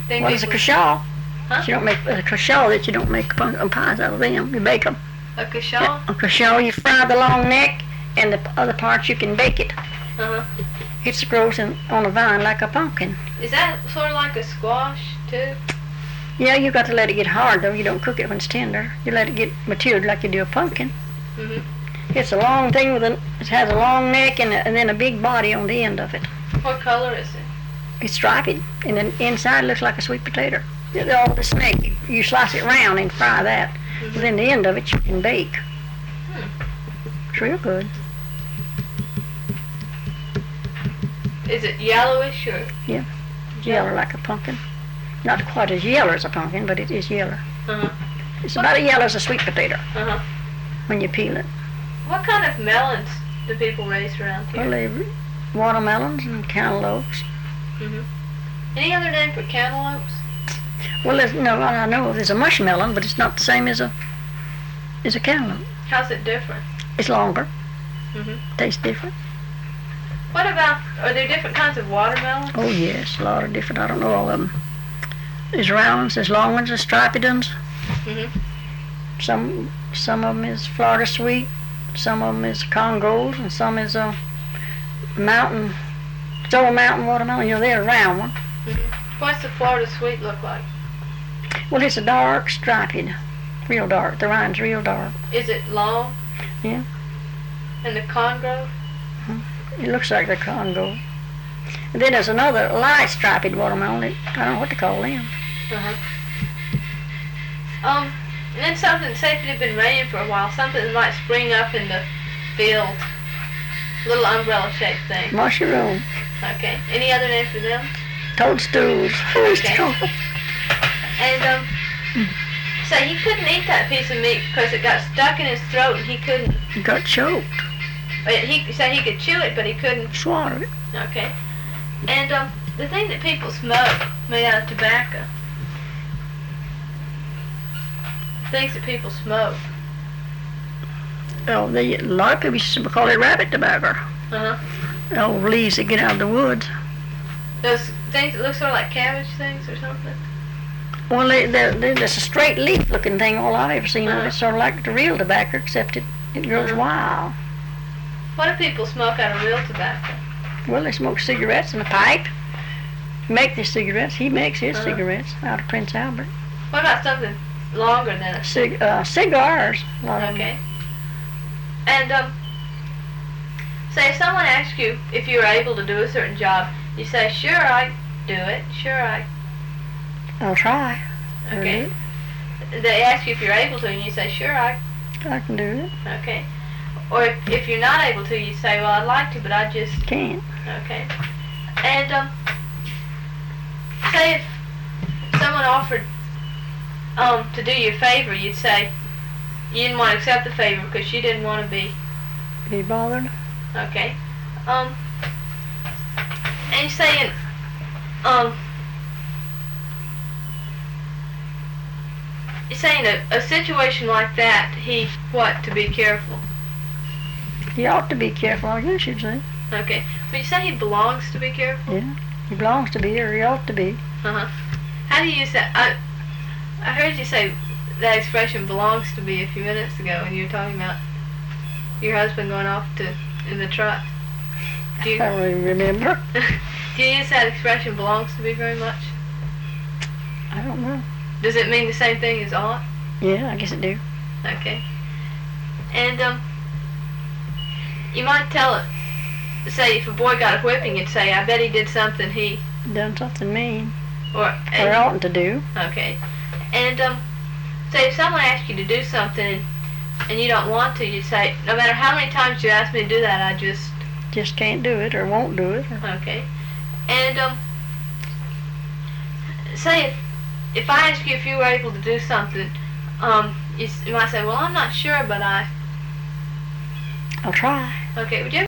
Think Well, it's a people- cushaw. Huh? You don't make a cushaw that you don't make pumpkin pies out of them. You bake them. A cushaw? A cushaw, you fry the long neck, and the other parts you can bake it. Uh-huh. It grows on a vine like a pumpkin. Is that sort of like a squash, too? Yeah, you got to let it get hard though. You don't cook it when it's tender. You let it get matured like you do a pumpkin. Mm-hmm. It's a long thing it has a long neck and then a big body on the end of it. What color is it? It's striped, and then inside looks like a sweet potato. All the snake, you slice it round and fry that. Mm-hmm. But then the end of it you can bake. It's real good. Is it yellowish or? Yellow like a pumpkin. Not quite as yellow as a pumpkin, but it is yellow. Uh-huh. It's about as yellow as a sweet potato Uh-huh. when you peel it. What kind of melons do people raise around here? Well, they watermelons and cantaloupes. Mm-hmm. Any other name for cantaloupes? Well, I know there's a mushmelon, but it's not the same as a cantaloupe. How's it different? It's longer. Mm-hmm. Tastes different. What about, are there different kinds of watermelons? Oh yes, a lot of different. I don't know all of them. There's round ones, there's long ones, there's striped ones. Mm-hmm. Some of them is Florida Sweet, some of them is Congos, and some is mountain watermelon. You know, they're a round one. Mm-hmm. What's the Florida Sweet look like? Well, it's a dark striped, real dark. The rind's real dark. Is it long? Yeah. And the Congo? It looks like the Congo. And then there's another light striped watermelon. I don't know what to call them. Uh-huh. And then something, say if it had been raining for a while, something might spring up in the field. Little umbrella-shaped thing. Mushroom, Okay. Any other name for them? toadstools. Okay. And, say he couldn't eat that piece of meat because it got stuck in his throat and he couldn't. Got choked. He said he could chew it, but he couldn't. Swallowed it. Okay. And, the thing that people smoke made out of tobacco. Things that people smoke. Oh, a lot of people used to call it rabbit tobacco. Uh-huh. Old leaves that get out of the woods. Those things that look sort of like cabbage things or something. Well, there's a straight leaf-looking thing. All I've ever seen of it. It's sort of like the real tobacco, except it grows wild. What do people smoke out of real tobacco? Well, they smoke cigarettes and a pipe. Make their cigarettes. He makes his cigarettes out of Prince Albert. What about something longer than a Cigars. A lot of them. Okay. And, say if someone asks you if you were able to do a certain job, you say, sure, I do it. Sure, I'll try. Okay. They ask you if you're able to, and you say, sure, I can do it. Okay. Or if you're not able to, you say, well, I'd like to, but I just Can't. Okay. And, say if someone offered, to do you a favor, you'd say you didn't want to accept the favor because you didn't want to be. Be bothered? Okay. And you're saying, you're saying a situation like that, to be careful. He ought to be careful, I guess you'd say. Okay. But you say he belongs to be careful? Yeah. He belongs to be, or he ought to be. Uh-huh. How do you use that? I heard you say that expression belongs to be a few minutes ago when you were talking about your husband going off in the truck. Do you, I don't really remember. do you use that expression belongs to be very much? I don't know. Does it mean the same thing as ought? Yeah, I guess it do. Okay. And, you might tell it, say if a boy got a whipping, you'd say, I bet he did something he... Done something mean. Or oughtn't to do. Okay. And, say if someone asks you to do something and you don't want to, you'd say, no matter how many times you ask me to do that, I just can't do it or won't do it. Okay. And, say if I ask you if you were able to do something, you might say, well, I'm not sure, but I'll try. Okay, would you